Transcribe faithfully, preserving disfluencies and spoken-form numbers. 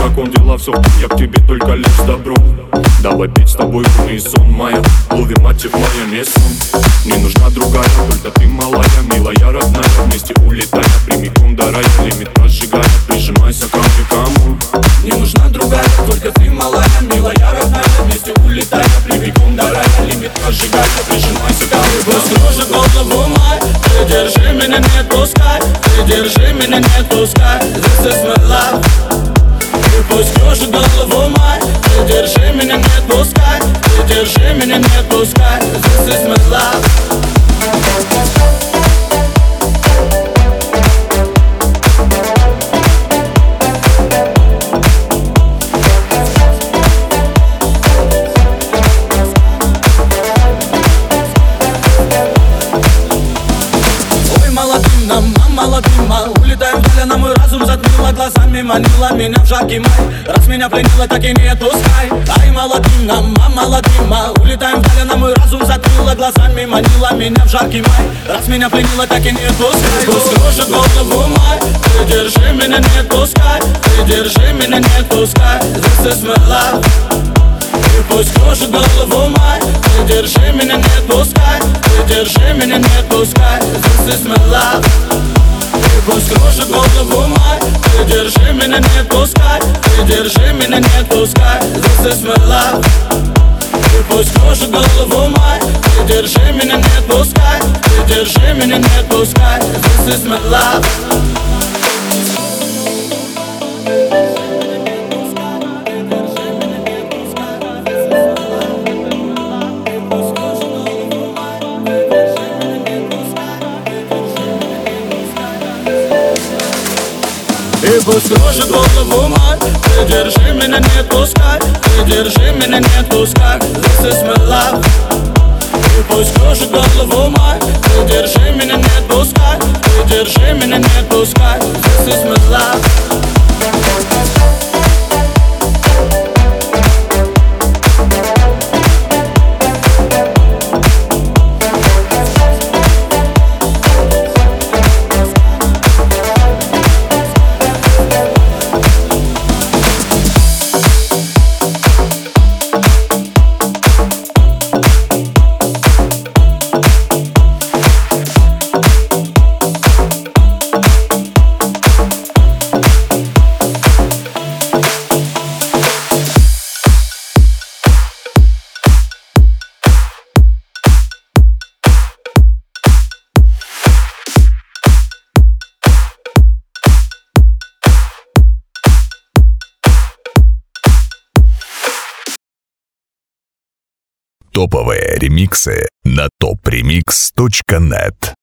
как он дела, все, я к тебе только лишь с добром. Давай петь с тобой в унисон, моя. Лови мотив, моя место. Не нужна другая, только ты малая, милая, родная. Вместе улетая, прямиком до рая. Лимит прожигая, прижимайся ко мне, кому. Не нужна другая, только ты малая, милая, родная. Вместе улетая, прямиком до рая. Лимит прожигая, прижимайся ко мне, кому. Пусть кружит голову май, ты держи меня, не отпускай. Ты держи меня, не отпускай. This is my love. Пусть кружит голову май, ты держи меня, не отпускай. Ты держи меня, не отпускай. This is my love. Молодыма, улетаем вдаль, а на мой разум затмила глазами, манила меня в жаркий май. Раз меня пленила, так и не отпускай. Ай, молодым нам, а молодыма, улетаем вдаль, а на мой разум затмила глазами, манила меня в жаркий май. Раз меня пленила, так и не отпускай. Пусть кружит голову май, ты держи меня, не отпускай. Ты держи меня, не отпускай. This is my love. Пусть кружит голову май, ты держи меня, не отпускай. Ты держи меня, не отпускай. This is my love. Пусть кружит голову май, ты держи меня, не отпускай. Ты держи меня, не отпускай. This is my love. Пусть кружит голову май, ты держи меня, не отпускай. Ты держи меня, не отпускай. This is my love. И пусть кружит голову май, ты держи меня, не отпускай. Ты держи меня, не отпускай. This is my love. И пусть кружит голову май, ты держи меня, не отпускай. Ты держи меня, не отпускай. This is my love. Топовые ремиксы на топ ремикс точка нет.